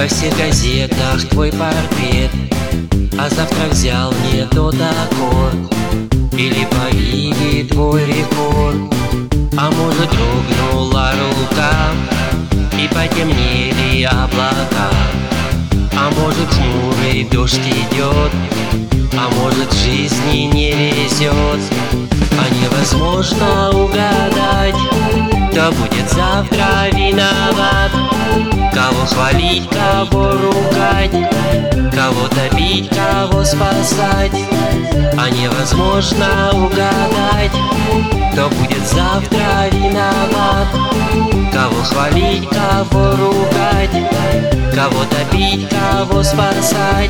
Во всех газетах твой портрет, а завтра взял не тот аккорд, или побили твой рекорд. А может, дрогнула рука и потемнели облака. А может, хмурый дождь идет, а может, жизни не везет. А невозможно угадать, кто будет завтра виноват. Кого хвалить, кого ругать, кого топить, кого спасать. А невозможно угадать, кто будет завтра виноват. Кого хвалить, кого ругать, кого топить, кого спасать.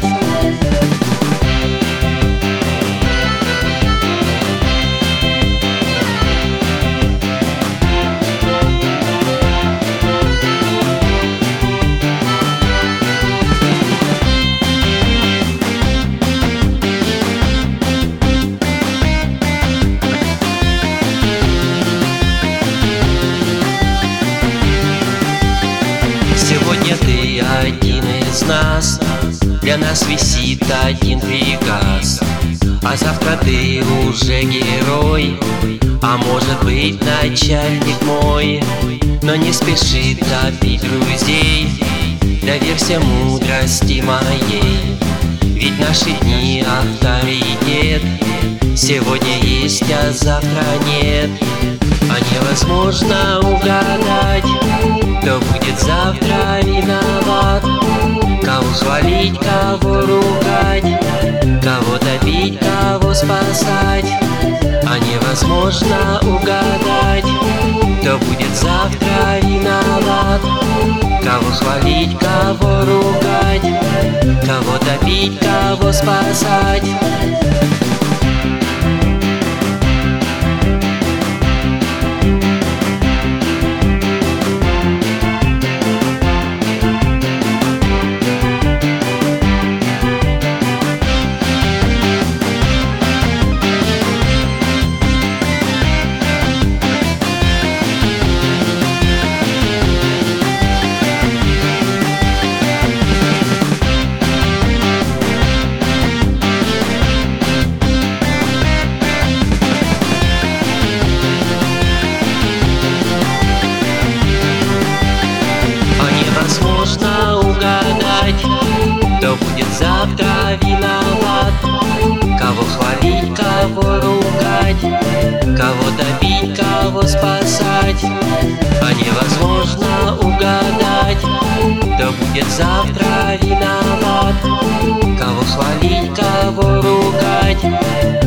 Сегодня ты один из нас, для нас висит один приказ. А завтра ты уже герой, а может быть начальник мой. Но не спеши топить друзей, доверься мудрости моей. Ведь наши дни авторитет, сегодня есть, а завтра нет. А невозможно угадать, кто будет завтра виноват. Кого хвалить, кого ругать, кого топить, кого спасать. А невозможно угадать, кто будет завтра виноват. Кого хвалить, кого ругать, кого топить, кого спасать. Невозможно угадать, кто будет завтра виноват. Кого хвалить, кого ругать, кого топить, кого спасать. А невозможно угадать, кто будет завтра виноват. Кого хвалить, кого ругать,